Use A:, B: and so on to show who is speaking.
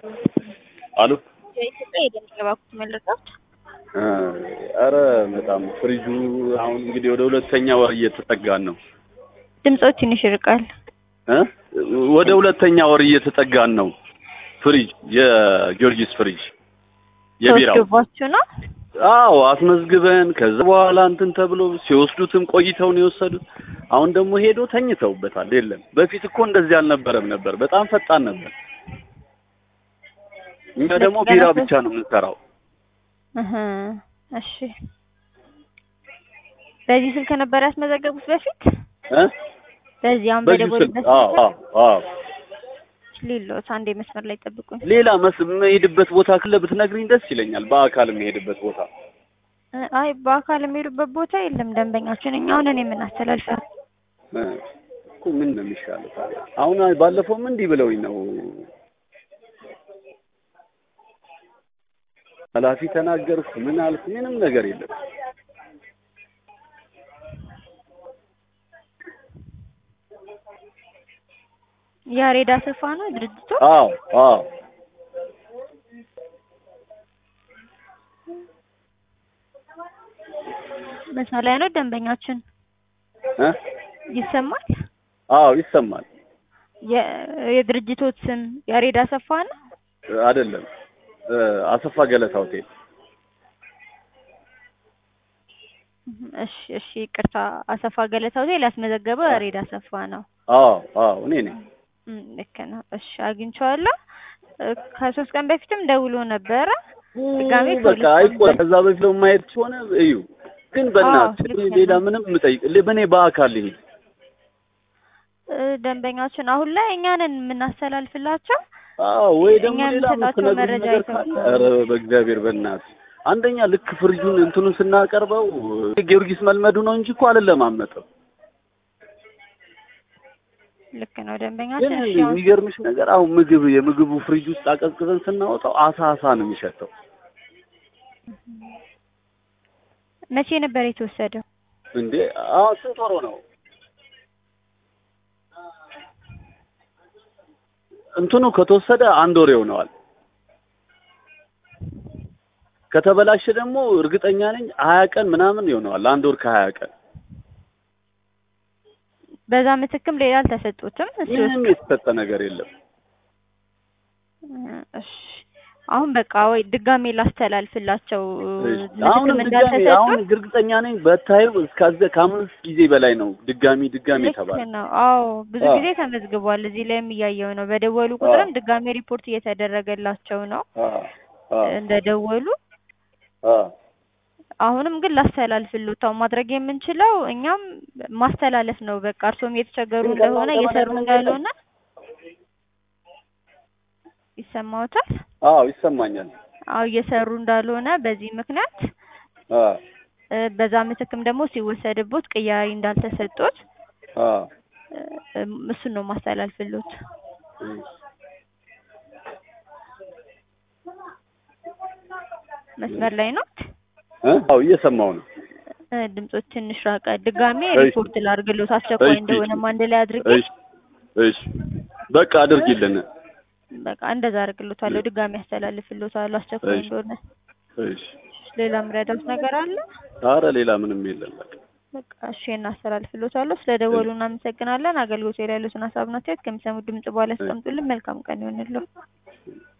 A: አሉ
B: የኢትዮጵያ የደንብ ባኩት መለጣት
A: አረ በጣም ፍሪጁ አሁን እንግዲህ ወደ ሁለተኛ ወር እየተጠጋን ነው።
B: ድምጾች ትንሽ ይርቃል።
A: ወደ ሁለተኛ ወር እየተጠጋን ነው። ፍሪጅ የጊዮርጊስ ፍሪጅ የቢራው
B: ተወስዶባችሁ ነው?
A: አዎ አስመዝግበን ከዛ በኋላ እንትን ተብሎ ሲወስዱትም ቆይተው ነው የወሰዱት። አሁን ደግሞ ሄዶ ተኝተውበታል። የለም በፊት እኮ እንደዚህ አልነበረም ነበር። በጣም ፈጣን ነበር። እኛ ደግሞ ቢራ ብቻ ነው የምንሰራው።
B: እሺ በዚህ ስልክ ነበር ያስመዘገቡት በፊት? በዚህ አሁን በደወሉበት?
A: አዎ
B: ሌሎስ አንዴ መስመር ላይ ጠብቁኝ።
A: ሌላ የምሄድበት ቦታ ካለ ብትነግሪኝ ደስ ይለኛል። በአካል የምሄድበት ቦታ።
B: አይ በአካል የምሄድበት ቦታ የለም። ደንበኛችን እኛውን እኔ ምን አስተላልፈው
A: እኮ ምን ነው የሚሻለው ታዲያ? አሁን ባለፈውም እንዲህ ብለውኝ ነው ኃላፊ ተናገርኩ ምን አልኩ ምንም ነገር የለም።
B: ያሬድ አሰፋ ነው ድርጅቱ?
A: አዎ
B: መስመር ላይ ነው ደንበኛችን? ይሰማል?
A: አዎ ይሰማል።
B: የድርጅቶት ስም ያሬድ አሰፋ ነው?
A: አይደለም አሰፋ ገለታ ሆቴል።
B: እሺ ይቅርታ፣ አሰፋ ገለታ ሆቴል ያስመዘገበው ያሬድ አሰፋ ነው?
A: አዎ እኔ ነኝ።
B: ልክ ነው። እሺ አግኝቼዋለሁ። ከ3 ቀን በፊትም ደውሎ ነበረ። ድጋሜ
A: በቃ አይቆይ ከዛ በፊት ማየት ሆነ እዩ። ግን በእናትህ ሌላ ምንም የምጠይቅ በኔ በአካል ይሄ
B: ደንበኛችን አሁን ላይ እኛንን የምናስተላልፍላቸው
A: ወይ ደግሞ ሌላ ምትነግሩኝ ነገር ካለ ኧረ በእግዚአብሔር በእናትህ አንደኛ ልክ ፍሪጁን እንትኑን ስናቀርበው ጊዮርጊስ መልመዱ ነው እንጂ እኮ አይደለማመጠው።
B: ልክ ነው ደንበኛችን።
A: እሺ የሚገርምሽ ነገር አሁን የምግቡ ፍሪጅ ውስጥ አቀዝቅዘን ስናወጣው አሳ ነው የሚሸተው።
B: መቼ ነበር የተወሰደው
A: እንዴ? ስንት ወር ነው? እንትኑ ከተወሰደ 1 ወር ይሆነዋል። ከተበላሸ ደግሞ እርግጠኛ ነኝ 20 ቀን ምናምን ይሆነዋል። 1 ወር ከ20 ቀን።
B: በዛ ምትክም ሌላ አልተሰጡትም?
A: ምንም የተሰጠ ነገር የለም።
B: እሺ አሁን በቃ ወይ ድጋሜ ላስተላልፍላቸው።
A: አሁን ድጋሜ አሁን እርግጠኛ ነኝ በታዩ እስከዚህ ከ5 ጊዜ በላይ ነው ድጋሜ ተባለ
B: ነው። አዎ ብዙ ጊዜ ተመዝግቧል። እዚህ ላይም እያየው ነው። በደወሉ ቁጥርም ድጋሜ ሪፖርት እየተደረገላቸው ነው እንደደወሉ። አሁንም ግን ላስተላልፍልዎት ማድረግ የምንችለው እኛም ማስተላለፍ ነው። በቃ እርሶም እየተቸገሩ እንደሆነ እየሰሩ እንዳልሆነ ይሰማዎታል?
A: አዎ ይሰማኛል።
B: አዎ እየሰሩ እንዳልሆነ በዚህ ምክንያት በዛ ምትክም ደግሞ ሲወሰድቦት ቅያሪ እንዳልተሰጡት እሱን ነው ማስተላልፍልዎት። መስመር ላይ ነው?
A: አዎ እየሰማው ነው።
B: ድምጾች ትንሽ ራቀ። ድጋሜ ሪፖርት ላድርግልዎት አስቸኳይ እንደሆነም አንድ ላይ አድርጌ።
A: እሺ በቃ አድርጊልን።
B: በቃ እንደዛ አድርግልዎታለሁ። ድጋሜ አስተላልፍልዎታለሁ አስቸኳይ እንደሆነ።
A: እሺ
B: ሌላ ምረዳውት ነገር አለ?
A: ኧረ ሌላ ምንም የለም።
B: በቃ እሺ እናስተላልፍልዎታለሁ። ስለደወሉ እናመሰግናለን። አገልግሎት ላይ ያሉትን ሀሳብና አስተያየት ከሚሰሙት ድምጽ በኋላ ያስቀምጡልን። መልካም ቀን ይሁንልዎ።